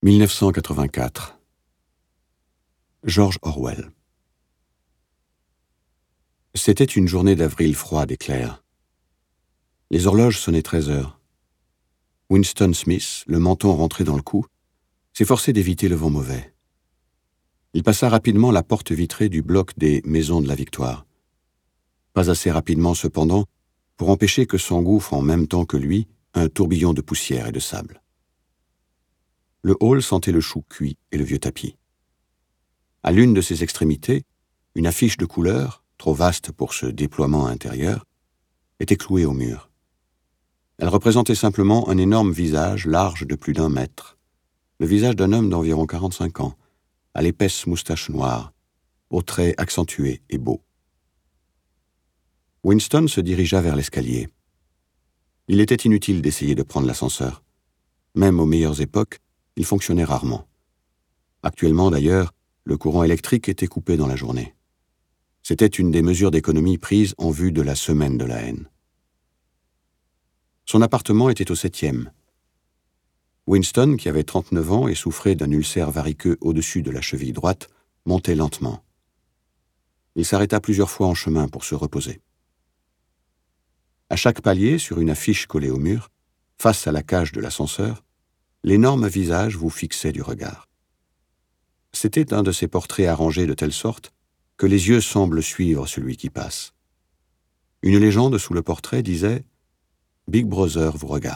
1984. George Orwell. C'était une journée d'avril froide et claire. Les horloges sonnaient 13 heures. Winston Smith, le menton rentré dans le cou, s'efforçait d'éviter le vent mauvais. Il passa rapidement la porte vitrée du bloc des Maisons de la Victoire. Pas assez rapidement, cependant, pour empêcher que s'engouffre en même temps que lui un tourbillon de poussière et de sable. Le hall sentait le chou cuit et le vieux tapis. À l'une de ses extrémités, une affiche de couleur, trop vaste pour ce déploiement intérieur, était clouée au mur. Elle représentait simplement un énorme visage large de plus d'1 mètre, le visage d'un homme d'environ 45 ans, à l'épaisse moustache noire, aux traits accentués et beaux. Winston se dirigea vers l'escalier. Il était inutile d'essayer de prendre l'ascenseur. Même aux meilleures époques, il fonctionnait rarement. Actuellement, d'ailleurs, le courant électrique était coupé dans la journée. C'était une des mesures d'économie prises en vue de la semaine de la haine. Son appartement était au 7e. Winston, qui avait 39 ans et souffrait d'un ulcère variqueux au-dessus de la cheville droite, montait lentement. Il s'arrêta plusieurs fois en chemin pour se reposer. À chaque palier, sur une affiche collée au mur, face à la cage de l'ascenseur, l'énorme visage vous fixait du regard. C'était un de ces portraits arrangés de telle sorte que les yeux semblent suivre celui qui passe. Une légende sous le portrait disait « Big Brother vous regarde ».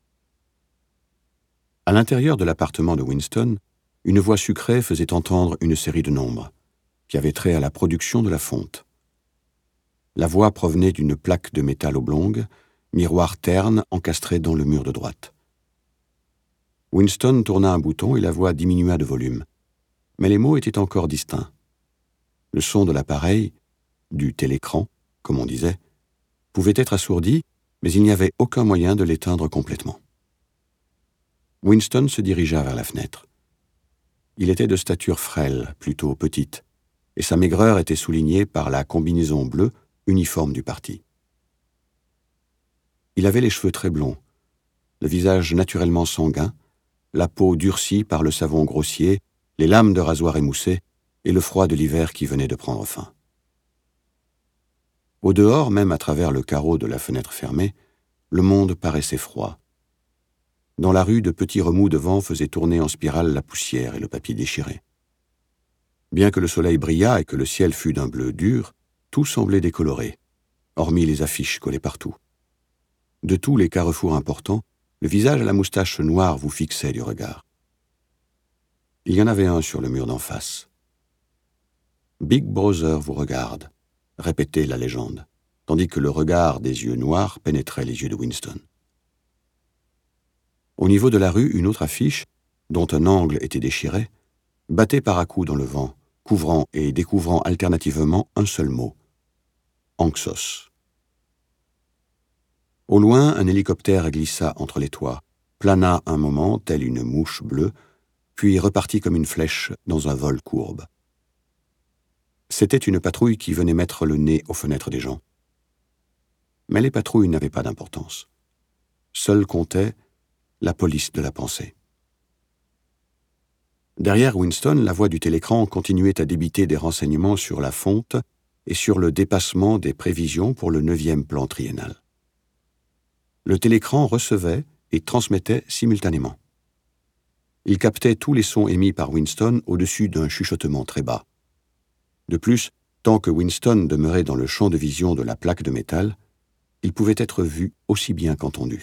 À l'intérieur de l'appartement de Winston, une voix sucrée faisait entendre une série de nombres, qui avaient trait à la production de la fonte. La voix provenait d'une plaque de métal oblongue, miroir terne encastré dans le mur de droite. Winston tourna un bouton et la voix diminua de volume, mais les mots étaient encore distincts. Le son de l'appareil, du télécran, comme on disait, pouvait être assourdi, mais il n'y avait aucun moyen de l'éteindre complètement. Winston se dirigea vers la fenêtre. Il était de stature frêle, plutôt petite, et sa maigreur était soulignée par la combinaison bleue, uniforme du parti. Il avait les cheveux très blonds, le visage naturellement sanguin, la peau durcie par le savon grossier, les lames de rasoir émoussées et le froid de l'hiver qui venait de prendre fin. Au dehors, même à travers le carreau de la fenêtre fermée, le monde paraissait froid. Dans la rue, de petits remous de vent faisaient tourner en spirale la poussière et le papier déchiré. Bien que le soleil brillât et que le ciel fût d'un bleu dur, tout semblait décoloré, hormis les affiches collées partout. De tous les carrefours importants, le visage à la moustache noire vous fixait du regard. Il y en avait un sur le mur d'en face. « Big Brother vous regarde », répétait la légende, tandis que le regard des yeux noirs pénétrait les yeux de Winston. Au niveau de la rue, une autre affiche, dont un angle était déchiré, battait par à-coups dans le vent, couvrant et découvrant alternativement un seul mot : Anxos. Au loin, un hélicoptère glissa entre les toits, plana un moment, telle une mouche bleue, puis repartit comme une flèche dans un vol courbe. C'était une patrouille qui venait mettre le nez aux fenêtres des gens. Mais les patrouilles n'avaient pas d'importance. Seule comptait la police de la pensée. Derrière Winston, la voix du télécran continuait à débiter des renseignements sur la fonte et sur le dépassement des prévisions pour le 9e plan triennal. Le télécran recevait et transmettait simultanément. Il captait tous les sons émis par Winston au-dessus d'un chuchotement très bas. De plus, tant que Winston demeurait dans le champ de vision de la plaque de métal, il pouvait être vu aussi bien qu'entendu.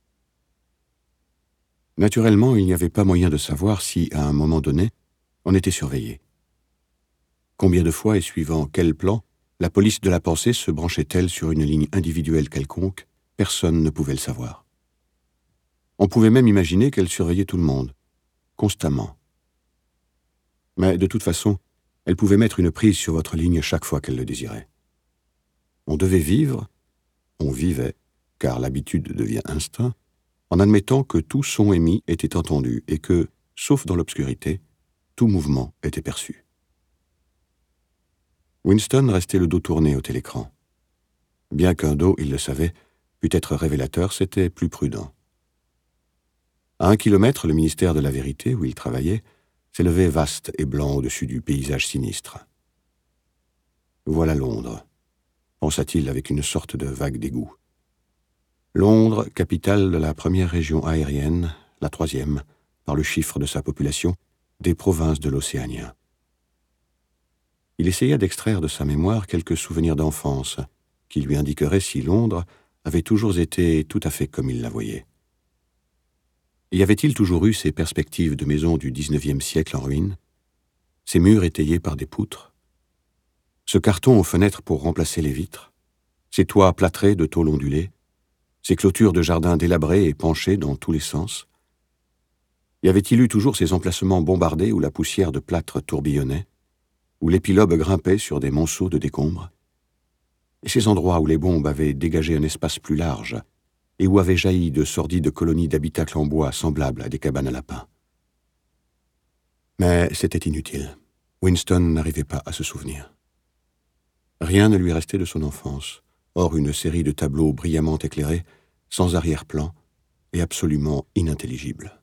Naturellement, il n'y avait pas moyen de savoir si, à un moment donné, on était surveillé. Combien de fois et suivant quel plan, la police de la pensée se branchait-elle sur une ligne individuelle quelconque, personne ne pouvait le savoir. On pouvait même imaginer qu'elle surveillait tout le monde, constamment. Mais de toute façon, elle pouvait mettre une prise sur votre ligne chaque fois qu'elle le désirait. On devait vivre, on vivait, car l'habitude devient instinct, en admettant que tout son émis était entendu et que, sauf dans l'obscurité, tout mouvement était perçu. Winston restait le dos tourné au télécran. Bien qu'un dos, il le savait, pût être révélateur, c'était plus prudent. À 1 kilomètre, le ministère de la Vérité, où il travaillait, s'élevait vaste et blanc au-dessus du paysage sinistre. Voilà Londres, pensa-t-il avec une sorte de vague dégoût. Londres, capitale de la première région aérienne, la troisième, par le chiffre de sa population, des provinces de l'Océania. Il essaya d'extraire de sa mémoire quelques souvenirs d'enfance qui lui indiqueraient si Londres avait toujours été tout à fait comme il la voyait. Y avait-il toujours eu ces perspectives de maisons du XIXe siècle en ruine, ces murs étayés par des poutres, ce carton aux fenêtres pour remplacer les vitres, ces toits plâtrés de tôle ondulée, ces clôtures de jardins délabrées et penchées dans tous les sens? Y avait-il eu toujours ces emplacements bombardés où la poussière de plâtre tourbillonnait, où l'épilobe grimpait sur des monceaux de décombres, et ces endroits où les bombes avaient dégagé un espace plus large et où avaient jailli de sordides colonies d'habitacles en bois semblables à des cabanes à lapins? Mais c'était inutile. Winston n'arrivait pas à se souvenir. Rien ne lui restait de son enfance, hors une série de tableaux brillamment éclairés, sans arrière-plan et absolument inintelligibles.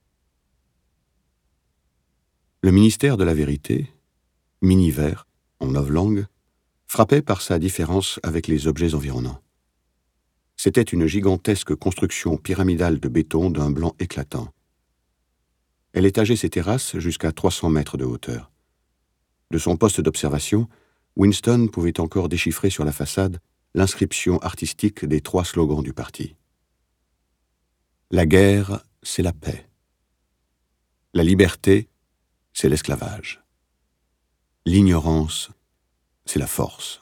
Le ministère de la Vérité, mini-vert, en novlangue, frappait par sa différence avec les objets environnants. C'était une gigantesque construction pyramidale de béton d'un blanc éclatant. Elle étageait ses terrasses jusqu'à 300 mètres de hauteur. De son poste d'observation, Winston pouvait encore déchiffrer sur la façade l'inscription artistique des 3 slogans du parti. La guerre, c'est la paix. La liberté, c'est l'esclavage. L'ignorance, c'est la force.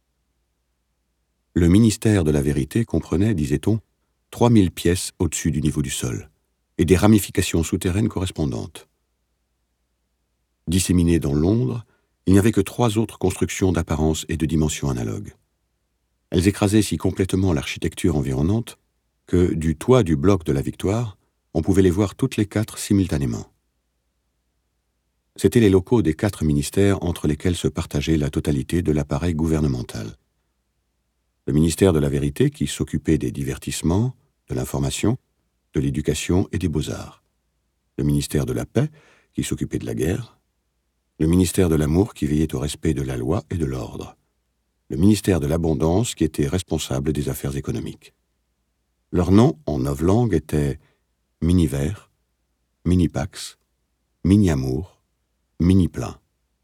Le ministère de la Vérité comprenait, disait-on, 3000 pièces au-dessus du niveau du sol, et des ramifications souterraines correspondantes. Disséminées dans Londres, il n'y avait que 3 autres constructions d'apparence et de dimension analogues. Elles écrasaient si complètement l'architecture environnante que, du toit du bloc de la Victoire, on pouvait les voir toutes les 4 simultanément. C'étaient les locaux des 4 ministères entre lesquels se partageait la totalité de l'appareil gouvernemental. Le ministère de la Vérité qui s'occupait des divertissements, de l'information, de l'éducation et des beaux-arts. Le ministère de la Paix qui s'occupait de la guerre. Le ministère de l'Amour qui veillait au respect de la loi et de l'ordre. Le ministère de l'Abondance qui était responsable des affaires économiques. Leurs noms en novlangue étaient Mini-Vert, Mini-Pax, Mini-Amour, Mini-Plein.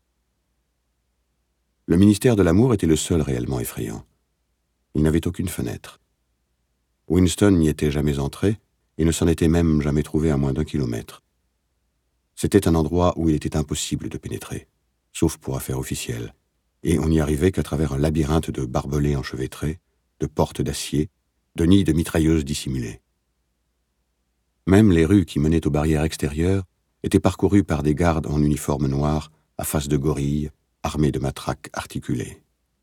Le ministère de l'Amour était le seul réellement effrayant. Il n'avait aucune fenêtre. Winston n'y était jamais entré et ne s'en était même jamais trouvé à moins d'1 kilomètre. C'était un endroit où il était impossible de pénétrer, sauf pour affaires officielles, et on n'y arrivait qu'à travers un labyrinthe de barbelés enchevêtrés, de portes d'acier, de nids de mitrailleuses dissimulées. Même les rues qui menaient aux barrières extérieures étaient parcourues par des gardes en uniforme noir, à face de gorilles, armés de matraques articulées.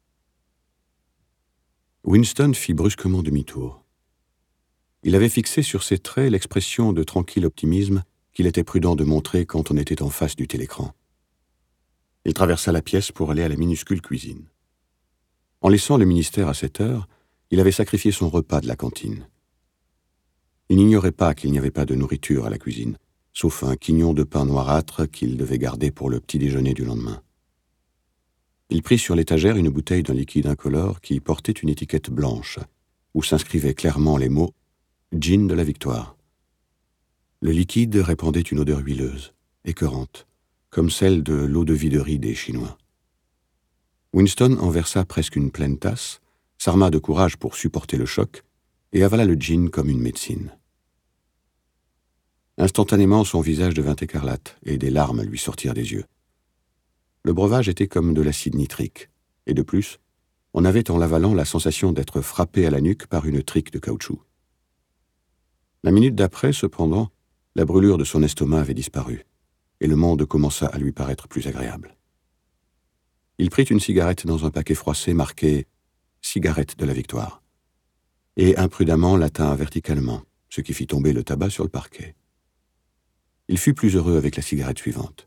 Winston fit brusquement demi-tour. Il avait fixé sur ses traits l'expression de tranquille optimisme qu'il était prudent de montrer quand on était en face du télécran. Il traversa la pièce pour aller à la minuscule cuisine. En laissant le ministère à cette heure, il avait sacrifié son repas de la cantine. Il n'ignorait pas qu'il n'y avait pas de nourriture à la cuisine, sauf un quignon de pain noirâtre qu'il devait garder pour le petit déjeuner du lendemain. Il prit sur l'étagère une bouteille d'un liquide incolore qui portait une étiquette blanche, où s'inscrivaient clairement les mots « Gin de la Victoire ». Le liquide répandait une odeur huileuse, écœurante, comme celle de l'eau-de-vie de riz des Chinois. Winston en versa presque une pleine tasse, s'arma de courage pour supporter le choc, et avala le gin comme une médecine. Instantanément, son visage devint écarlate, et des larmes lui sortirent des yeux. Le breuvage était comme de l'acide nitrique, et de plus, on avait en l'avalant la sensation d'être frappé à la nuque par une trique de caoutchouc. La minute d'après, cependant, la brûlure de son estomac avait disparu, et le monde commença à lui paraître plus agréable. Il prit une cigarette dans un paquet froissé marqué « Cigarette de la Victoire » et imprudemment la tint verticalement, ce qui fit tomber le tabac sur le parquet. Il fut plus heureux avec la cigarette suivante.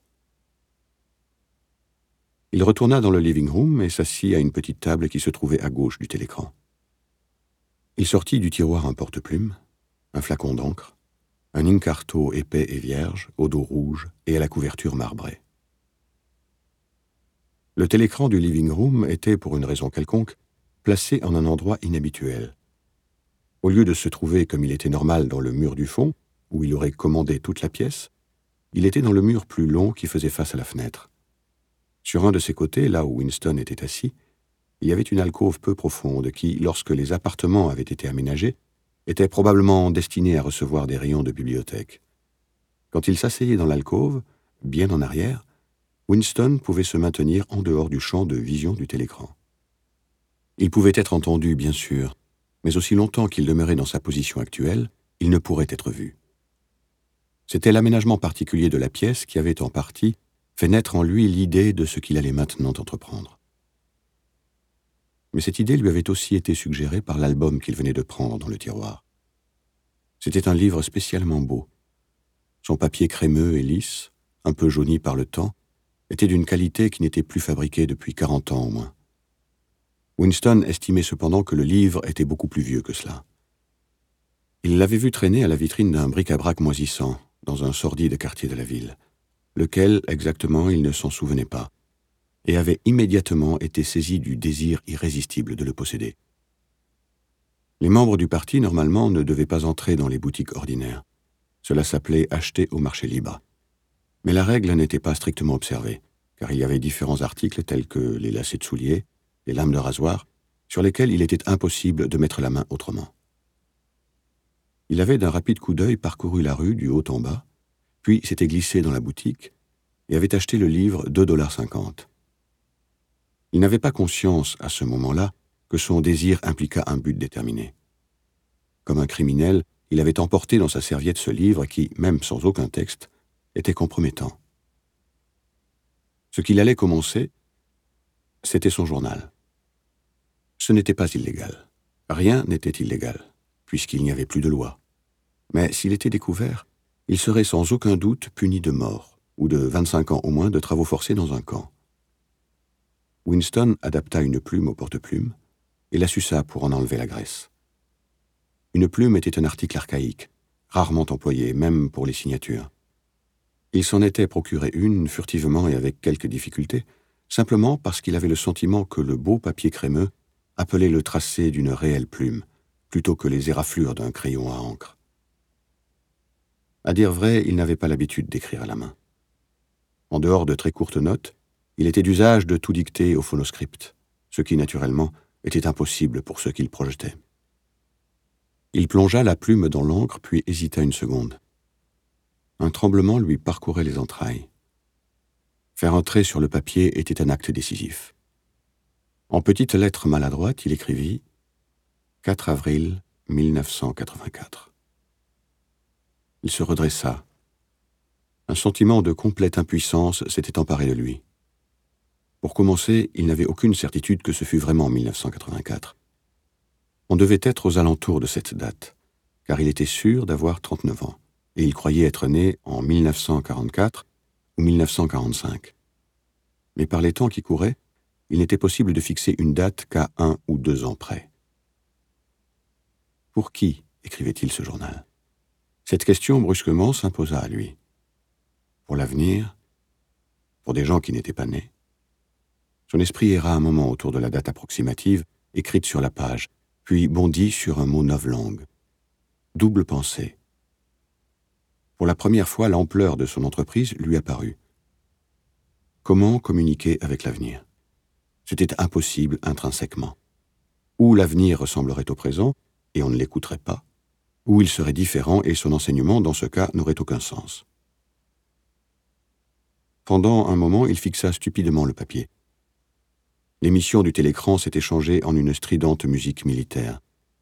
Il retourna dans le living room et s'assit à une petite table qui se trouvait à gauche du télécran. Il sortit du tiroir un porte-plume, un flacon d'encre, un incarto épais et vierge, au dos rouge et à la couverture marbrée. Le télécran du living room était, pour une raison quelconque, placé en un endroit inhabituel. Au lieu de se trouver comme il était normal dans le mur du fond, où il aurait commandé toute la pièce, il était dans le mur plus long qui faisait face à la fenêtre. Sur un de ses côtés, là où Winston était assis, il y avait une alcôve peu profonde qui, lorsque les appartements avaient été aménagés, était probablement destinée à recevoir des rayons de bibliothèque. Quand il s'asseyait dans l'alcôve, bien en arrière, Winston pouvait se maintenir en dehors du champ de vision du télécran. Il pouvait être entendu, bien sûr, mais aussi longtemps qu'il demeurait dans sa position actuelle, il ne pourrait être vu. C'était l'aménagement particulier de la pièce qui avait en partie fait naître en lui l'idée de ce qu'il allait maintenant entreprendre. Mais cette idée lui avait aussi été suggérée par l'album qu'il venait de prendre dans le tiroir. C'était un livre spécialement beau. Son papier crémeux et lisse, un peu jauni par le temps, était d'une qualité qui n'était plus fabriquée depuis 40 ans au moins. Winston estimait cependant que le livre était beaucoup plus vieux que cela. Il l'avait vu traîner à la vitrine d'un bric-à-brac moisissant, dans un sordide quartier de la ville, lequel, exactement, il ne s'en souvenait pas, et avait immédiatement été saisi du désir irrésistible de le posséder. Les membres du parti, normalement, ne devaient pas entrer dans les boutiques ordinaires. Cela s'appelait acheter au marché libre. Mais la règle n'était pas strictement observée, car il y avait différents articles tels que les lacets de souliers, les lames de rasoir, sur lesquels il était impossible de mettre la main autrement. Il avait d'un rapide coup d'œil parcouru la rue du haut en bas, puis s'était glissé dans la boutique et avait acheté le livre $2,50. Il n'avait pas conscience, à ce moment-là, que son désir impliqua un but déterminé. Comme un criminel, il avait emporté dans sa serviette ce livre qui, même sans aucun texte, était compromettant. Ce qu'il allait commencer, c'était son journal. Ce n'était pas illégal. Rien n'était illégal, puisqu'il n'y avait plus de loi. Mais s'il était découvert, il serait sans aucun doute puni de mort, ou de 25 ans au moins de travaux forcés dans un camp. Winston adapta une plume au porte-plume et la suça pour en enlever la graisse. Une plume était un article archaïque, rarement employé, même pour les signatures. Il s'en était procuré une furtivement et avec quelques difficultés, simplement parce qu'il avait le sentiment que le beau papier crémeux appelait le tracé d'une réelle plume, plutôt que les éraflures d'un crayon à encre. À dire vrai, il n'avait pas l'habitude d'écrire à la main. En dehors de très courtes notes, il était d'usage de tout dicter au phonoscript, ce qui, naturellement, était impossible pour ceux qu'il projetait. Il plongea la plume dans l'encre, puis hésita une seconde. Un tremblement lui parcourait les entrailles. Faire un trait sur le papier était un acte décisif. En petites lettres maladroites, il écrivit « 4 avril 1984 ». Il se redressa. Un sentiment de complète impuissance s'était emparé de lui. Pour commencer, il n'avait aucune certitude que ce fût vraiment 1984. On devait être aux alentours de cette date, car il était sûr d'avoir 39 ans, et il croyait être né en 1944 ou 1945. Mais par les temps qui couraient, il n'était possible de fixer une date qu'à 1 ou 2 ans près. Pour qui écrivait-il ce journal ? Cette question brusquement s'imposa à lui. Pour l'avenir ? Pour des gens qui n'étaient pas nés ? Son esprit erra un moment autour de la date approximative, écrite sur la page, puis bondit sur un mot novlangue. Double pensée. Pour la première fois, l'ampleur de son entreprise lui apparut. Comment communiquer avec l'avenir ? C'était impossible intrinsèquement. Ou l'avenir ressemblerait au présent, et on ne l'écouterait pas, ou il serait différent et son enseignement, dans ce cas, n'aurait aucun sens. Pendant un moment, il fixa stupidement le papier. L'émission du télécran s'était changée en une stridente musique militaire.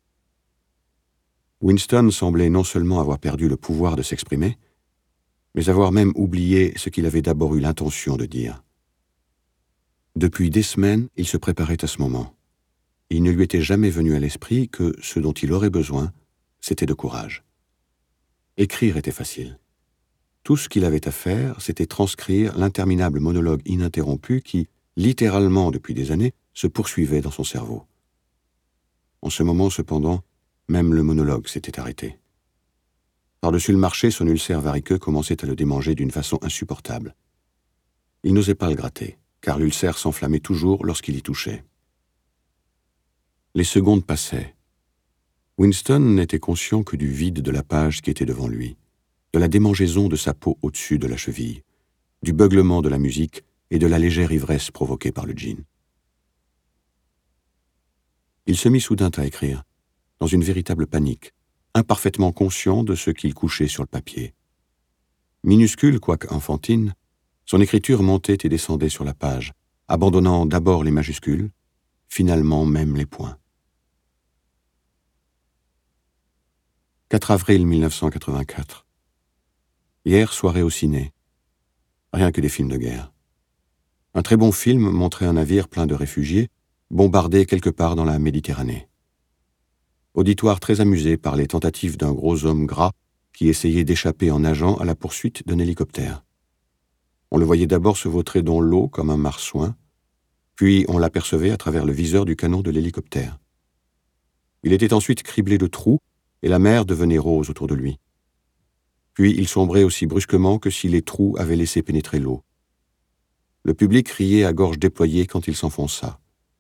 Winston semblait non seulement avoir perdu le pouvoir de s'exprimer, mais avoir même oublié ce qu'il avait d'abord eu l'intention de dire. Depuis des semaines, il se préparait à ce moment. Il ne lui était jamais venu à l'esprit que ce dont il aurait besoin, c'était de courage. Écrire était facile. Tout ce qu'il avait à faire, c'était transcrire l'interminable monologue ininterrompu qui, littéralement depuis des années, se poursuivait dans son cerveau. En ce moment, cependant, même le monologue s'était arrêté. Par-dessus le marché, son ulcère variqueux commençait à le démanger d'une façon insupportable. Il n'osait pas le gratter, car l'ulcère s'enflammait toujours lorsqu'il y touchait. Les secondes passaient. Winston n'était conscient que du vide de la page qui était devant lui, de la démangeaison de sa peau au-dessus de la cheville, du beuglement de la musique et de la légère ivresse provoquée par le gin. Il se mit soudain à écrire, dans une véritable panique, imparfaitement conscient de ce qu'il couchait sur le papier. Minuscule, quoique enfantine, son écriture montait et descendait sur la page, abandonnant d'abord les majuscules, finalement même les points. 4 avril 1984. Hier, soirée au ciné. Rien que des films de guerre. Un très bon film montrait un navire plein de réfugiés, bombardé quelque part dans la Méditerranée. Auditoire très amusé par les tentatives d'un gros homme gras qui essayait d'échapper en nageant à la poursuite d'un hélicoptère. On le voyait d'abord se vautrer dans l'eau comme un marsouin, puis on l'apercevait à travers le viseur du canon de l'hélicoptère. Il était ensuite criblé de trous et la mer devenait rose autour de lui. Puis il sombrait aussi brusquement que si les trous avaient laissé pénétrer l'eau. Le public riait à gorge déployée quand il s'enfonça.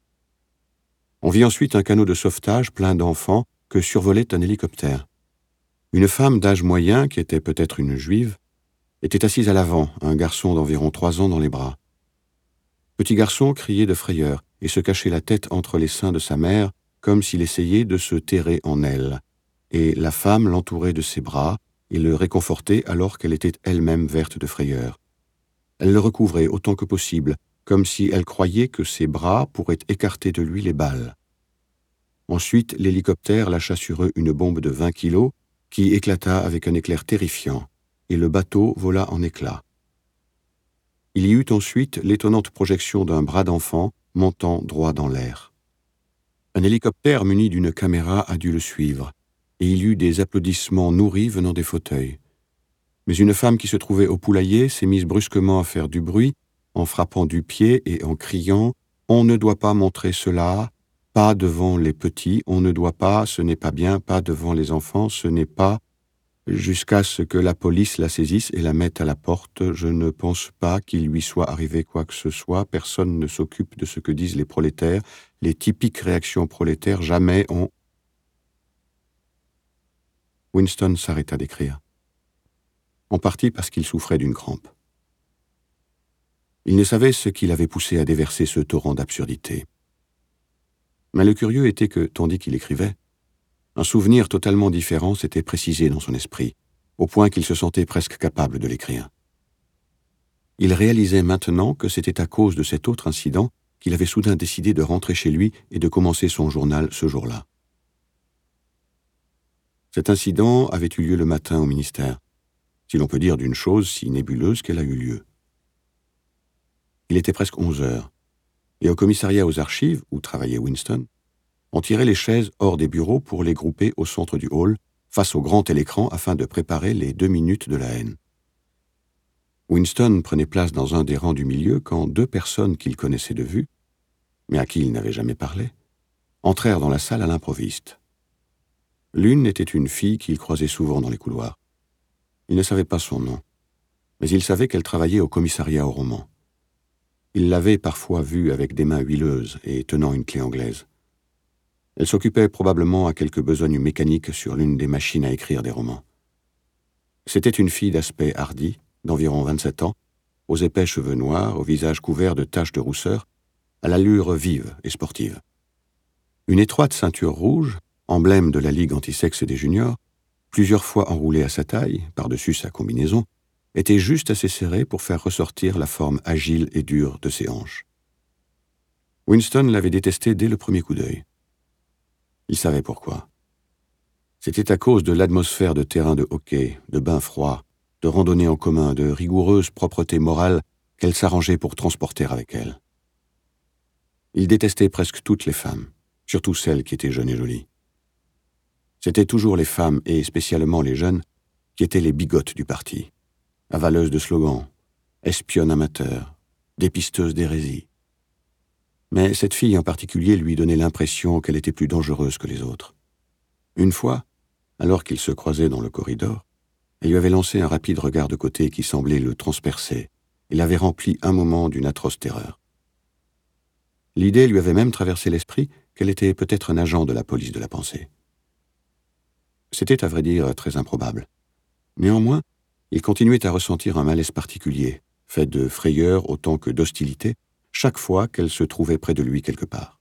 On vit ensuite un canot de sauvetage plein d'enfants que survolait un hélicoptère. Une femme d'âge moyen, qui était peut-être une juive, était assise à l'avant, un garçon d'environ 3 ans dans les bras. Petit garçon criait de frayeur et se cachait la tête entre les seins de sa mère comme s'il essayait de se terrer en elle, et la femme l'entourait de ses bras et le réconfortait alors qu'elle était elle-même verte de frayeur. Elle le recouvrait autant que possible, comme si elle croyait que ses bras pourraient écarter de lui les balles. Ensuite, l'hélicoptère lâcha sur eux une bombe de 20 kilos qui éclata avec un éclair terrifiant, et le bateau vola en éclats. Il y eut ensuite l'étonnante projection d'un bras d'enfant montant droit dans l'air. Un hélicoptère muni d'une caméra a dû le suivre, et il y eut des applaudissements nourris venant des fauteuils. Mais une femme qui se trouvait au poulailler s'est mise brusquement à faire du bruit, en frappant du pied et en criant « On ne doit pas montrer cela, pas devant les petits, on ne doit pas, ce n'est pas bien, pas devant les enfants, ce n'est pas... » jusqu'à ce que la police la saisisse et la mette à la porte. Je ne pense pas qu'il lui soit arrivé quoi que ce soit, personne ne s'occupe de ce que disent les prolétaires, les typiques réactions prolétaires, jamais on... Winston s'arrêta d'écrire. En partie parce qu'il souffrait d'une crampe. Il ne savait ce qui l'avait poussé à déverser ce torrent d'absurdité. Mais le curieux était que, tandis qu'il écrivait, un souvenir totalement différent s'était précisé dans son esprit, au point qu'il se sentait presque capable de l'écrire. Il réalisait maintenant que c'était à cause de cet autre incident qu'il avait soudain décidé de rentrer chez lui et de commencer son journal ce jour-là. Cet incident avait eu lieu le matin au ministère, si l'on peut dire d'une chose si nébuleuse qu'elle a eu lieu. Il était presque 11 heures, et au commissariat aux archives, où travaillait Winston, on tirait les chaises hors des bureaux pour les grouper au centre du hall, face au grand télécran afin de préparer les 2 minutes de la haine. Winston prenait place dans un des rangs du milieu quand 2 personnes qu'il connaissait de vue, mais à qui il n'avait jamais parlé, entrèrent dans la salle à l'improviste. L'une était une fille qu'il croisait souvent dans les couloirs. Il ne savait pas son nom, mais il savait qu'elle travaillait au commissariat au roman. Il l'avait parfois vue avec des mains huileuses et tenant une clé anglaise. Elle s'occupait probablement à quelque besogne mécanique sur l'une des machines à écrire des romans. C'était une fille d'aspect hardi, d'environ 27 ans, aux épais cheveux noirs, au visage couvert de taches de rousseur, à l'allure vive et sportive. Une étroite ceinture rouge, emblème de la Ligue antisexe des juniors, plusieurs fois enroulée à sa taille, par-dessus sa combinaison, était juste assez serrée pour faire ressortir la forme agile et dure de ses hanches. Winston l'avait détestée dès le premier coup d'œil. Il savait pourquoi. C'était à cause de l'atmosphère de terrain de hockey, de bains froids, de randonnées en commun, de rigoureuse propreté morale qu'elle s'arrangeait pour transporter avec elle. Il détestait presque toutes les femmes, surtout celles qui étaient jeunes et jolies. C'étaient toujours les femmes, et spécialement les jeunes, qui étaient les bigotes du parti, avaleuses de slogans, espionnes amateurs, dépisteuses d'hérésie. Mais cette fille en particulier lui donnait l'impression qu'elle était plus dangereuse que les autres. Une fois, alors qu'ils se croisaient dans le corridor, Elle lui avait lancé un rapide regard de côté qui semblait le transpercer et l'avait rempli un moment d'une atroce terreur. L'idée lui avait même traversé l'esprit qu'elle était peut-être un agent de la police de la pensée. C'était à vrai dire très improbable. Néanmoins, il continuait à ressentir un malaise particulier, fait de frayeur autant que d'hostilité, chaque fois qu'elle se trouvait près de lui quelque part.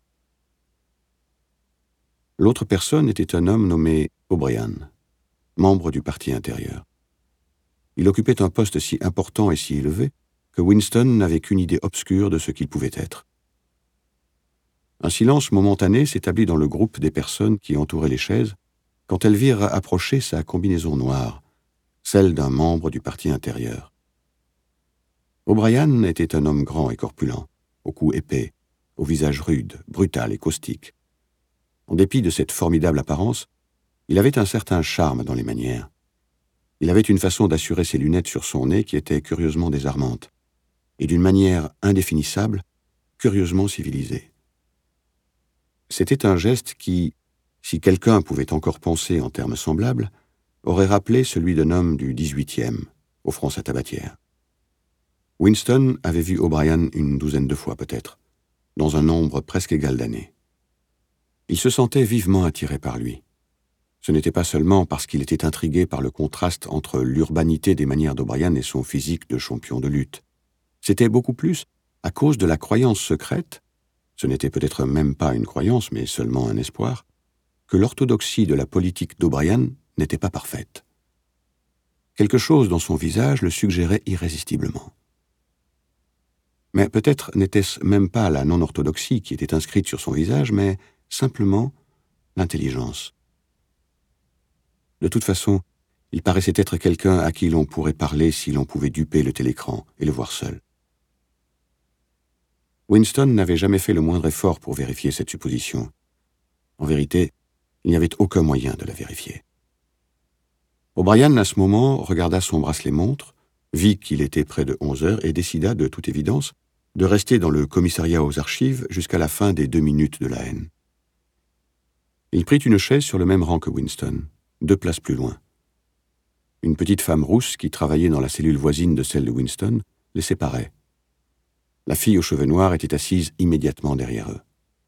L'autre personne était un homme nommé O'Brien, membre du parti intérieur. Il occupait un poste si important et si élevé que Winston n'avait qu'une idée obscure de ce qu'il pouvait être. Un silence momentané s'établit dans le groupe des personnes qui entouraient les chaises quand elles virent approcher sa combinaison noire, celle d'un membre du parti intérieur. O'Brien était un homme grand et corpulent, au cou épais, au visage rude, brutal et caustique. En dépit de cette formidable apparence, il avait un certain charme dans les manières. Il avait une façon d'assurer ses lunettes sur son nez qui était curieusement désarmante, et d'une manière indéfinissable, curieusement civilisée. C'était un geste qui, si quelqu'un pouvait encore penser en termes semblables, aurait rappelé celui d'un homme du 18e, offrant sa tabatière. Winston avait vu O'Brien une douzaine de fois peut-être, dans un nombre presque égal d'années. Il se sentait vivement attiré par lui. Ce n'était pas seulement parce qu'il était intrigué par le contraste entre l'urbanité des manières d'O'Brien et son physique de champion de lutte. C'était beaucoup plus à cause de la croyance secrète, ce n'était peut-être même pas une croyance mais seulement un espoir, que l'orthodoxie de la politique d'O'Brien n'était pas parfaite. Quelque chose dans son visage le suggérait irrésistiblement. Mais peut-être n'était-ce même pas la non-orthodoxie qui était inscrite sur son visage, mais simplement l'intelligence. De toute façon, il paraissait être quelqu'un à qui l'on pourrait parler si l'on pouvait duper le télécran et le voir seul. Winston n'avait jamais fait le moindre effort pour vérifier cette supposition. En vérité, il n'y avait aucun moyen de la vérifier. O'Brien, à ce moment, regarda son bracelet-montre, vit qu'il était près de 11 heures et décida, de toute évidence, de rester dans le commissariat aux archives jusqu'à la fin des 2 minutes de la haine. Il prit une chaise sur le même rang que Winston, 2 places plus loin. Une petite femme rousse qui travaillait dans la cellule voisine de celle de Winston les séparait. La fille aux cheveux noirs était assise immédiatement derrière eux.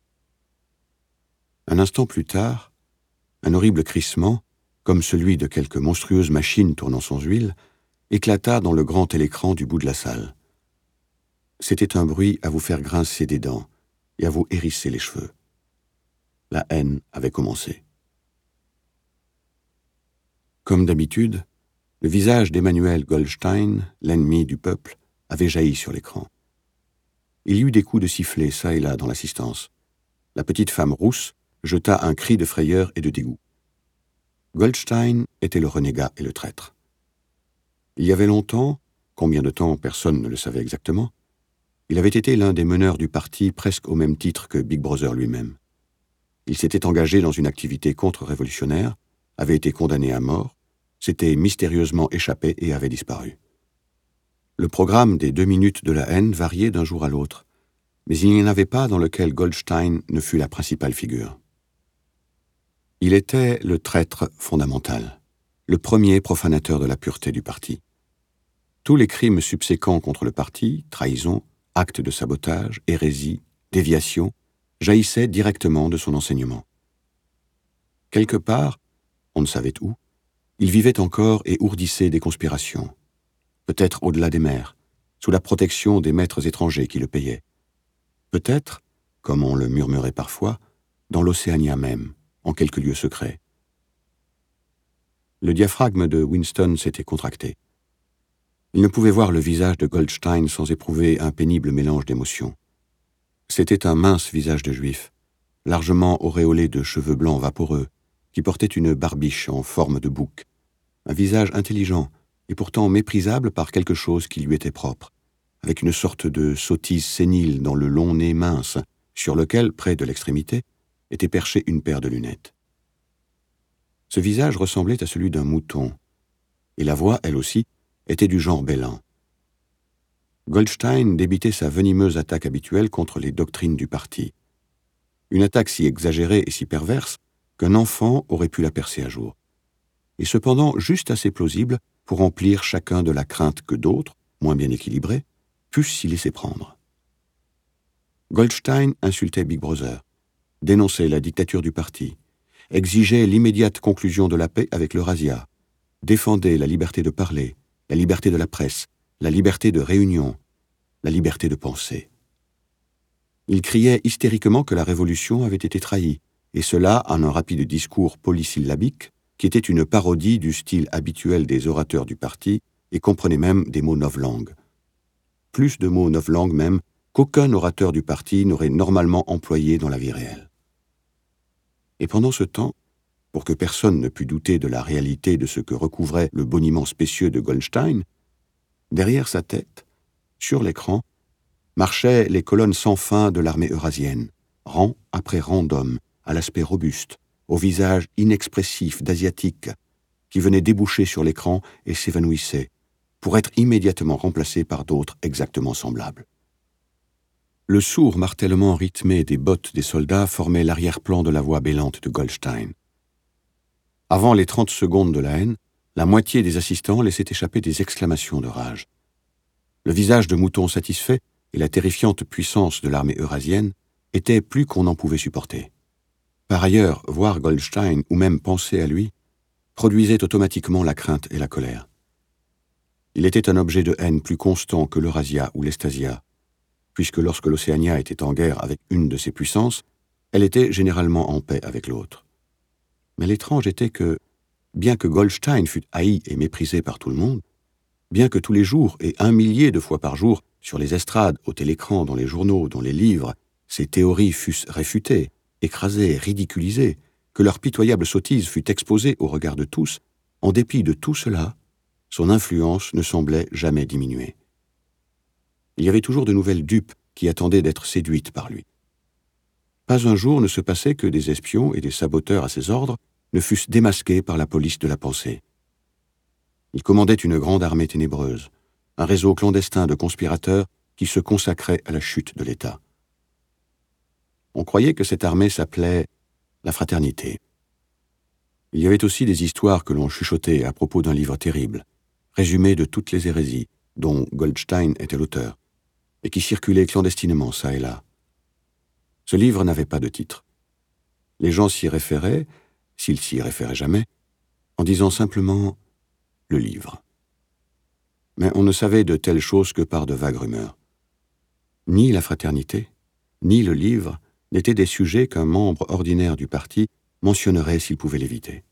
Un instant plus tard, un horrible crissement, comme celui de quelque monstrueuse machine tournant sans huile, éclata dans le grand télécran du bout de la salle. C'était un bruit à vous faire grincer des dents et à vous hérisser les cheveux. La haine avait commencé. Comme d'habitude, le visage d'Emmanuel Goldstein, l'ennemi du peuple, avait jailli sur l'écran. Il y eut des coups de sifflet çà et là dans l'assistance. La petite femme rousse jeta un cri de frayeur et de dégoût. Goldstein était le renégat et le traître. Il y avait longtemps, combien de temps personne ne le savait exactement, il avait été l'un des meneurs du parti presque au même titre que Big Brother lui-même. Il s'était engagé dans une activité contre-révolutionnaire, avait été condamné à mort, s'était mystérieusement échappé et avait disparu. Le programme des 2 minutes de la haine variait d'un jour à l'autre, mais il n'y en avait pas dans lequel Goldstein ne fût la principale figure. Il était le traître fondamental, le premier profanateur de la pureté du parti. Tous les crimes subséquents contre le parti, trahison, actes de sabotage, hérésie, déviation, jaillissaient directement de son enseignement. Quelque part, on ne savait où, il vivait encore et ourdissait des conspirations, peut-être au-delà des mers, sous la protection des maîtres étrangers qui le payaient. Peut-être, comme on le murmurait parfois, dans l'Océania même, en quelques lieux secrets. Le diaphragme de Winston s'était contracté. Il ne pouvait voir le visage de Goldstein sans éprouver un pénible mélange d'émotions. C'était un mince visage de juif, largement auréolé de cheveux blancs vaporeux, qui portait une barbiche en forme de bouc. Un visage intelligent, et pourtant méprisable par quelque chose qui lui était propre, avec une sorte de sottise sénile dans le long nez mince, sur lequel, près de l'extrémité, était perchée une paire de lunettes. Ce visage ressemblait à celui d'un mouton, et la voix, elle aussi, était du genre bêlant. Goldstein débitait sa venimeuse attaque habituelle contre les doctrines du parti. Une attaque si exagérée et si perverse qu'un enfant aurait pu la percer à jour. et cependant juste assez plausible pour remplir chacun de la crainte que d'autres, moins bien équilibrés, pussent s'y laisser prendre. Goldstein insultait Big Brother, dénonçait la dictature du parti, exigeait l'immédiate conclusion de la paix avec l'Eurasia, défendait la liberté de parler, la liberté de la presse, la liberté de réunion, la liberté de penser. Il criait hystériquement que la révolution avait été trahie, et cela en un rapide discours polysyllabique qui était une parodie du style habituel des orateurs du parti et comprenait même des mots novlangues. Plus de mots novlangues même qu'aucun orateur du parti n'aurait normalement employé dans la vie réelle. Et pendant ce temps, pour que personne ne pût douter de la réalité de ce que recouvrait le boniment spécieux de Goldstein, derrière sa tête, sur l'écran, marchaient les colonnes sans fin de l'armée eurasienne, rang après rang d'hommes, à l'aspect robuste, au visage inexpressif d'asiatiques, qui venaient déboucher sur l'écran et s'évanouissaient, pour être immédiatement remplacés par d'autres exactement semblables. Le sourd martèlement rythmé des bottes des soldats formait l'arrière-plan de la voix bêlante de Goldstein. Avant les 30 secondes de la haine, la moitié des assistants laissaient échapper des exclamations de rage. Le visage de mouton satisfait et la terrifiante puissance de l'armée eurasienne étaient plus qu'on n'en pouvait supporter. Par ailleurs, voir Goldstein ou même penser à lui produisait automatiquement la crainte et la colère. Il était un objet de haine plus constant que l'Eurasia ou l'Estasia, puisque lorsque l'Océania était en guerre avec une de ses puissances, elle était généralement en paix avec l'autre. Mais l'étrange était que, bien que Goldstein fût haï et méprisé par tout le monde, bien que tous les jours et 1 millier de fois par jour, sur les estrades, au télécran, dans les journaux, dans les livres, ses théories fussent réfutées, écrasées, ridiculisées, que leur pitoyable sottise fût exposée au regard de tous, en dépit de tout cela, son influence ne semblait jamais diminuer. Il y avait toujours de nouvelles dupes qui attendaient d'être séduites par lui. Pas un jour ne se passait que des espions et des saboteurs à ses ordres ne fussent démasqués par la police de la pensée. Il commandait une grande armée ténébreuse, un réseau clandestin de conspirateurs qui se consacrait à la chute de l'État. On croyait que cette armée s'appelait la Fraternité. Il y avait aussi des histoires que l'on chuchotait à propos d'un livre terrible, résumé de toutes les hérésies, dont Goldstein était l'auteur, et qui circulait clandestinement çà et là. Ce livre n'avait pas de titre. Les gens s'y référaient, s'ils s'y référaient jamais, en disant simplement « le livre ». Mais on ne savait de telles choses que par de vagues rumeurs. Ni la fraternité, ni le livre n'étaient des sujets qu'un membre ordinaire du parti mentionnerait s'il pouvait l'éviter.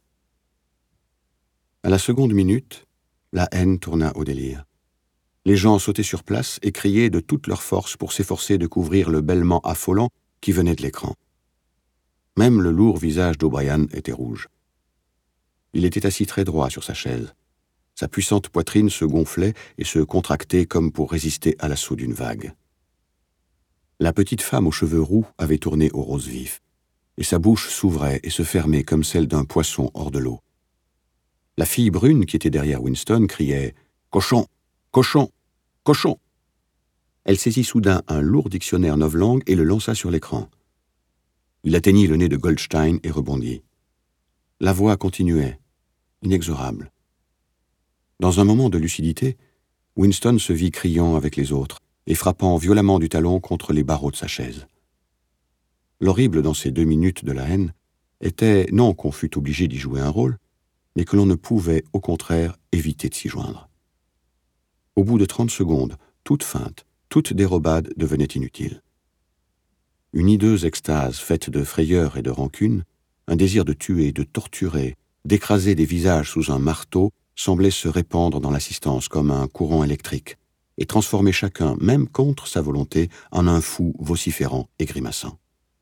À la seconde minute, la haine tourna au délire. Les gens sautaient sur place et criaient de toute leur force pour s'efforcer de couvrir le bêlement affolant qui venait de l'écran. Même le lourd visage d'O'Brien était rouge. Il était assis très droit sur sa chaise. Sa puissante poitrine se gonflait et se contractait comme pour résister à l'assaut d'une vague. La petite femme aux cheveux roux avait tourné au rose vif, et sa bouche s'ouvrait et se fermait comme celle d'un poisson hors de l'eau. La fille brune qui était derrière Winston criait « Cochon! Cochon! Cochon !» Elle saisit soudain un lourd dictionnaire novlangue et le lança sur l'écran. Il atteignit le nez de Goldstein et rebondit. La voix continuait, inexorable. Dans un moment de lucidité, Winston se vit criant avec les autres et frappant violemment du talon contre les barreaux de sa chaise. L'horrible dans ces 2 minutes de la haine était non qu'on fût obligé d'y jouer un rôle, mais que l'on ne pouvait, au contraire, éviter de s'y joindre. Au bout de 30 secondes, toute feinte, toute dérobade devenait inutile. Une hideuse extase faite de frayeur et de rancune, un désir de tuer, de torturer, d'écraser des visages sous un marteau, semblait se répandre dans l'assistance comme un courant électrique, et transformer chacun, même contre sa volonté, en un fou vociférant et grimaçant.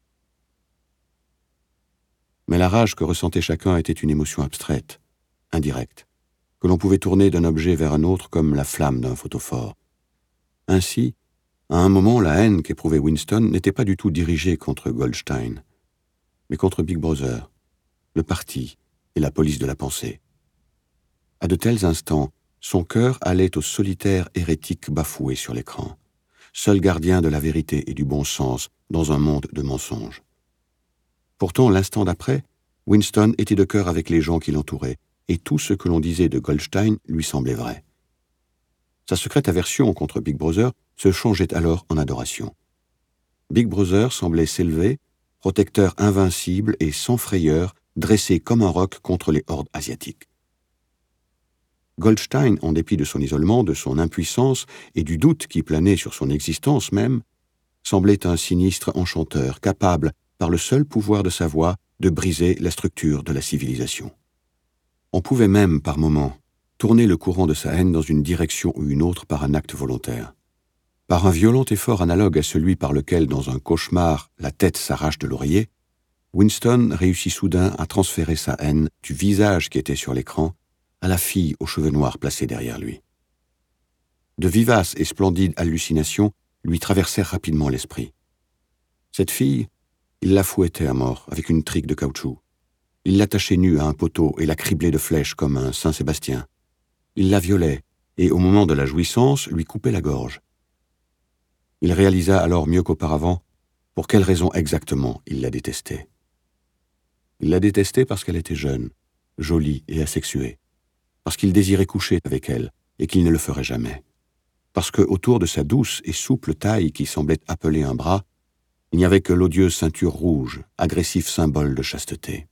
Mais la rage que ressentait chacun était une émotion abstraite, indirecte, que l'on pouvait tourner d'un objet vers un autre comme la flamme d'un photophore. Ainsi, à un moment, la haine qu'éprouvait Winston n'était pas du tout dirigée contre Goldstein, mais contre Big Brother, le parti et la police de la pensée. À de tels instants, son cœur allait au solitaire hérétique bafoué sur l'écran, seul gardien de la vérité et du bon sens dans un monde de mensonges. Pourtant, l'instant d'après, Winston était de cœur avec les gens qui l'entouraient et tout ce que l'on disait de Goldstein lui semblait vrai. Sa secrète aversion contre Big Brother se changeait alors en adoration. Big Brother semblait s'élever, protecteur invincible et sans frayeur, dressé comme un roc contre les hordes asiatiques. Goldstein, en dépit de son isolement, de son impuissance et du doute qui planait sur son existence même, semblait un sinistre enchanteur, capable, par le seul pouvoir de sa voix, de briser la structure de la civilisation. On pouvait même, par moments, tourner le courant de sa haine dans une direction ou une autre par un acte volontaire. Par un violent effort analogue à celui par lequel, dans un cauchemar, la tête s'arrache de l'oreiller, Winston réussit soudain à transférer sa haine du visage qui était sur l'écran à la fille aux cheveux noirs placée derrière lui. De vivaces et splendides hallucinations lui traversèrent rapidement l'esprit. Cette fille, il la fouettait à mort avec une trique de caoutchouc. Il l'attachait nue à un poteau et la criblait de flèches comme un Saint-Sébastien. Il la violait et, au moment de la jouissance, lui coupait la gorge. Il réalisa alors mieux qu'auparavant pour quelle raison exactement il la détestait. Il la détestait parce qu'elle était jeune, jolie et asexuée, parce qu'il désirait coucher avec elle et qu'il ne le ferait jamais, parce que autour de sa douce et souple taille qui semblait appeler un bras, il n'y avait que l'odieuse ceinture rouge, agressif symbole de chasteté.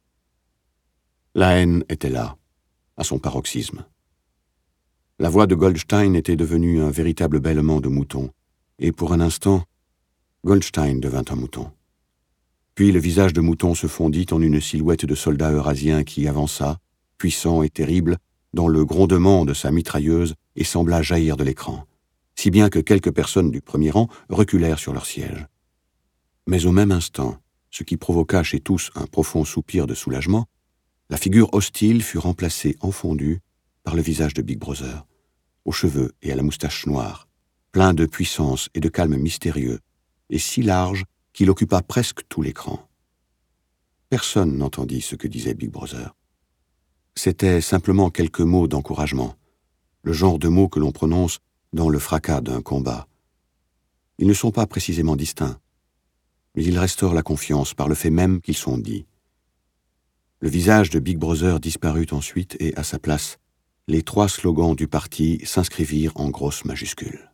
La haine était là, à son paroxysme. La voix de Goldstein était devenue un véritable bêlement de mouton, et pour un instant, Goldstein devint un mouton. Puis le visage de mouton se fondit en une silhouette de soldat eurasien qui avança, puissant et terrible, dans le grondement de sa mitrailleuse et sembla jaillir de l'écran, si bien que quelques personnes du premier rang reculèrent sur leur siège. Mais au même instant, ce qui provoqua chez tous un profond soupir de soulagement, la figure hostile fut remplacée en fondu par le visage de Big Brother, aux cheveux et à la moustache noire, plein de puissance et de calme mystérieux, et si large qu'il occupa presque tout l'écran. Personne n'entendit ce que disait Big Brother. C'étaient simplement quelques mots d'encouragement, le genre de mots que l'on prononce dans le fracas d'un combat. Ils ne sont pas précisément distincts, mais ils restaurent la confiance par le fait même qu'ils sont dits. Le visage de Big Brother disparut ensuite et, à sa place, les 3 slogans du parti s'inscrivirent en grosses majuscules.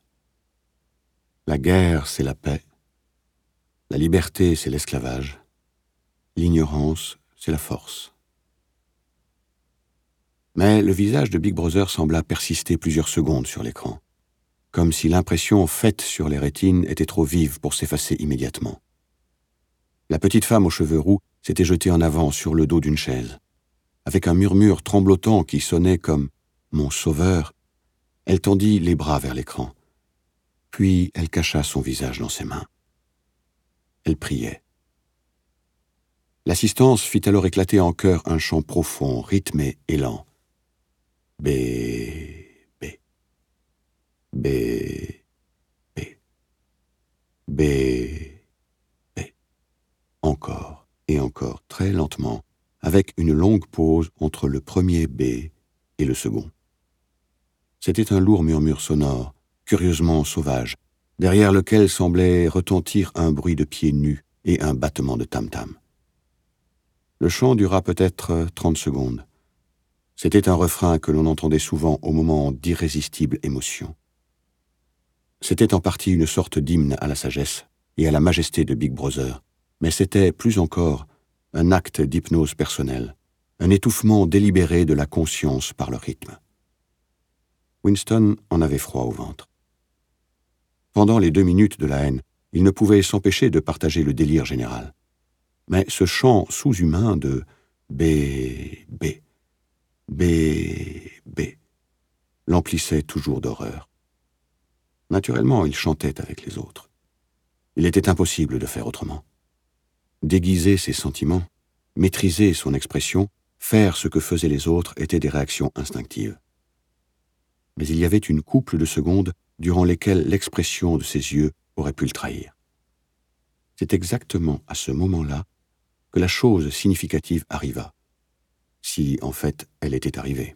La guerre, c'est la paix. La liberté, c'est l'esclavage. L'ignorance, c'est la force. Mais le visage de Big Brother sembla persister plusieurs secondes sur l'écran, comme si l'impression faite sur les rétines était trop vive pour s'effacer immédiatement. La petite femme aux cheveux roux s'était jetée en avant sur le dos d'une chaise. Avec un murmure tremblotant qui sonnait comme « Mon sauveur », elle tendit les bras vers l'écran. Puis elle cacha son visage dans ses mains. Elle priait. L'assistance fit alors éclater en chœur un chant profond, rythmé et lent. B, B, B, B, B, B. Encore et encore, très lentement, avec une longue pause entre le premier B et le second. C'était un lourd murmure sonore, curieusement sauvage, derrière lequel semblait retentir un bruit de pieds nus et un battement de tam-tam. Le chant dura peut-être 30 secondes. C'était un refrain que l'on entendait souvent au moment d'irrésistibles émotions. C'était en partie une sorte d'hymne à la sagesse et à la majesté de Big Brother, mais c'était, plus encore, un acte d'hypnose personnelle, un étouffement délibéré de la conscience par le rythme. Winston en avait froid au ventre. Pendant les 2 minutes de la haine, il ne pouvait s'empêcher de partager le délire général. Mais ce chant sous-humain de « B, B, B, B » l'emplissait toujours d'horreur. Naturellement, il chantait avec les autres. Il était impossible de faire autrement. Déguiser ses sentiments, maîtriser son expression, faire ce que faisaient les autres étaient des réactions instinctives. Mais il y avait une couple de secondes durant lesquelles l'expression de ses yeux aurait pu le trahir. C'est exactement à ce moment-là que la chose significative arriva, si en fait elle était arrivée.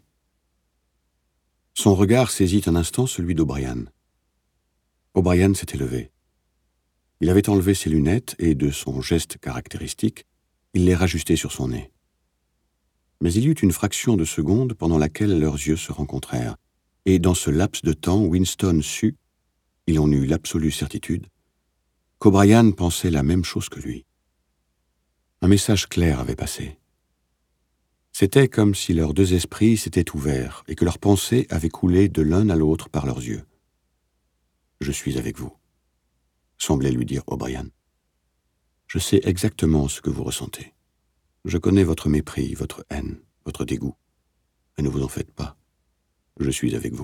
Son regard saisit un instant celui d'O'Brien. O'Brien s'était levé. Il avait enlevé ses lunettes et, de son geste caractéristique, il les rajustait sur son nez. Mais il y eut une fraction de seconde pendant laquelle leurs yeux se rencontrèrent, et dans ce laps de temps, Winston sut, il en eut l'absolue certitude, qu'O'Brien pensait la même chose que lui. Un message clair avait passé. C'était comme si leurs deux esprits s'étaient ouverts et que leurs pensées avaient coulé de l'un à l'autre par leurs yeux. « Je suis avec vous », semblait lui dire O'Brien. « Je sais exactement ce que vous ressentez. Je connais votre mépris, votre haine, votre dégoût. Mais ne vous en faites pas. Je suis avec vous. »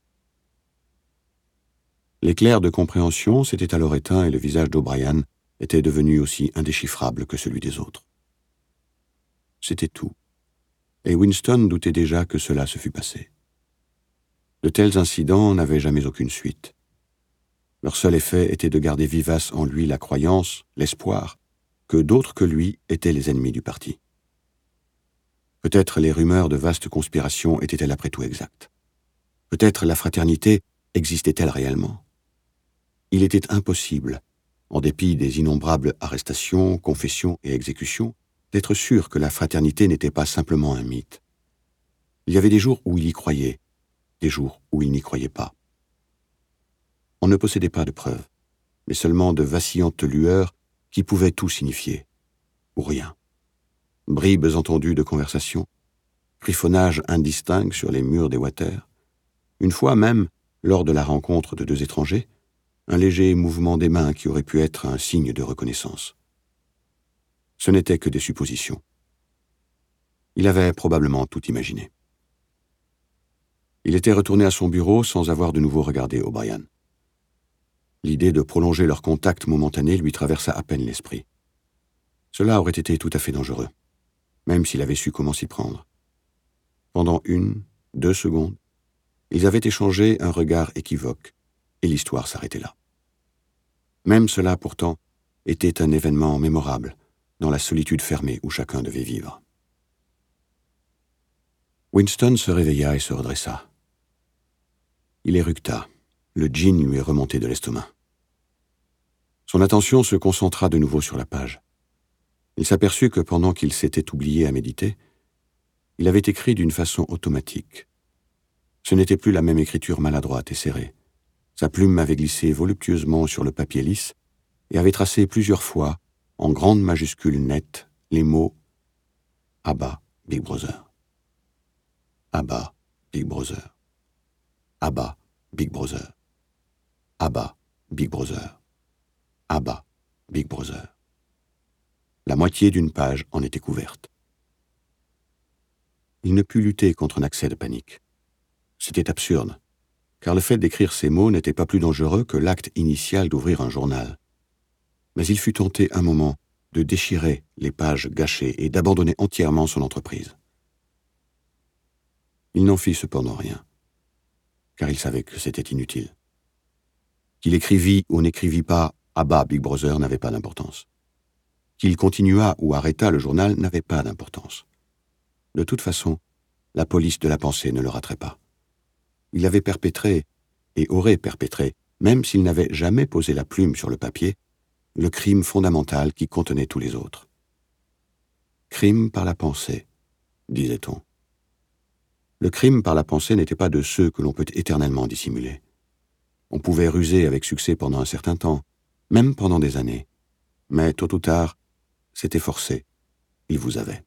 L'éclair de compréhension s'était alors éteint et le visage d'O'Brien était devenu aussi indéchiffrable que celui des autres. C'était tout. Et Winston doutait déjà que cela se fût passé. De tels incidents n'avaient jamais aucune suite. Leur seul effet était de garder vivace en lui la croyance, l'espoir, que d'autres que lui étaient les ennemis du parti. Peut-être les rumeurs de vastes conspirations étaient-elles après tout exactes. Peut-être la fraternité existait-elle réellement. Il était impossible, en dépit des innombrables arrestations, confessions et exécutions, d'être sûr que la fraternité n'était pas simplement un mythe. Il y avait des jours où il y croyait, des jours où il n'y croyait pas. On ne possédait pas de preuves, mais seulement de vacillantes lueurs qui pouvaient tout signifier, ou rien. Bribes entendues de conversation, griffonnages indistincts sur les murs des Watters. Une fois même, lors de la rencontre de deux étrangers, un léger mouvement des mains qui aurait pu être un signe de reconnaissance. Ce n'était que des suppositions. Il avait probablement tout imaginé. Il était retourné à son bureau sans avoir de nouveau regardé O'Brien. L'idée de prolonger leur contact momentané lui traversa à peine l'esprit. Cela aurait été tout à fait dangereux, même s'il avait su comment s'y prendre. Pendant 1, 2 secondes, ils avaient échangé un regard équivoque, et l'histoire s'arrêtait là. Même cela, pourtant, était un événement mémorable, dans la solitude fermée où chacun devait vivre. Winston se réveilla et se redressa. Il éructa. Le gin lui est remonté de l'estomac. Son attention se concentra de nouveau sur la page. Il s'aperçut que pendant qu'il s'était oublié à méditer, il avait écrit d'une façon automatique. Ce n'était plus la même écriture maladroite et serrée. Sa plume avait glissé voluptueusement sur le papier lisse et avait tracé plusieurs fois, en grandes majuscules nettes, les mots « Abba, Big Brother ». Abba, Big Brother. Abba, Big Brother. Abba, Big Brother. Abba, Big Brother. La moitié d'une page en était couverte. Il ne put lutter contre un accès de panique. C'était absurde, car le fait d'écrire ces mots n'était pas plus dangereux que l'acte initial d'ouvrir un journal. Mais il fut tenté un moment de déchirer les pages gâchées et d'abandonner entièrement son entreprise. Il n'en fit cependant rien, car il savait que c'était inutile. Qu'il écrivit ou n'écrivit pas « Abba, Big Brother » n'avait pas d'importance. Qu'il continuât ou arrêtât le journal n'avait pas d'importance. De toute façon, la police de la pensée ne le raterait pas. Il avait perpétré, et aurait perpétré, même s'il n'avait jamais posé la plume sur le papier, le crime fondamental qui contenait tous les autres. Crime par la pensée, disait-on. Le crime par la pensée n'était pas de ceux que l'on peut éternellement dissimuler. On pouvait ruser avec succès pendant un certain temps, même pendant des années. Mais tôt ou tard, c'était forcé. Il vous avait.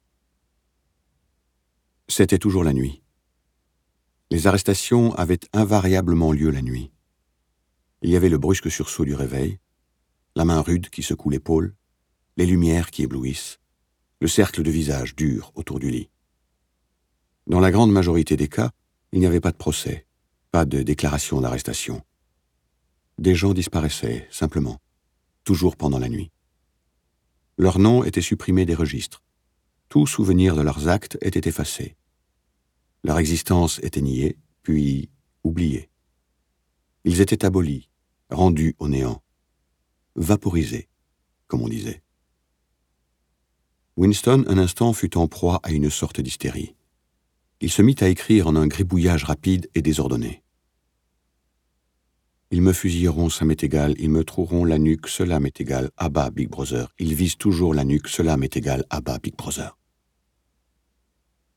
C'était toujours la nuit. Les arrestations avaient invariablement lieu la nuit. Il y avait le brusque sursaut du réveil, la main rude qui secoue l'épaule, les lumières qui éblouissent, le cercle de visages dur autour du lit. Dans la grande majorité des cas, il n'y avait pas de procès, pas de déclaration d'arrestation. Des gens disparaissaient, simplement, toujours pendant la nuit. Leurs noms étaient supprimés des registres. Tout souvenir de leurs actes était effacé. Leur existence était niée, puis oubliée. Ils étaient abolis, rendus au néant, vaporisés, comme on disait. Winston, un instant, fut en proie à une sorte d'hystérie. Il se mit à écrire en un gribouillage rapide et désordonné. Ils me fusilleront, ça m'est égal, ils me troueront la nuque, cela m'est égal, Abba, Big Brother. Ils visent toujours la nuque, cela m'est égal, Abba, Big Brother.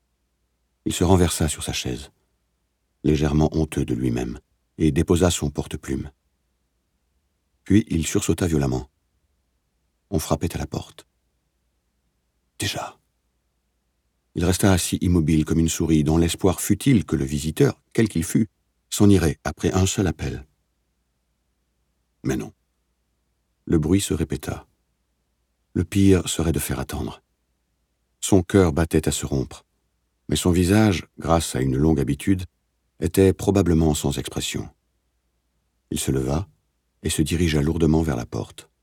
Il se renversa sur sa chaise, légèrement honteux de lui-même, et déposa son porte-plume. Puis il sursauta violemment. On frappait à la porte. Déjà. Il resta assis immobile comme une souris, dans l'espoir futile que le visiteur, quel qu'il fût, s'en irait après un seul appel. Mais non. Le bruit se répéta. Le pire serait de faire attendre. Son cœur battait à se rompre, mais son visage, grâce à une longue habitude, était probablement sans expression. Il se leva et se dirigea lourdement vers la porte.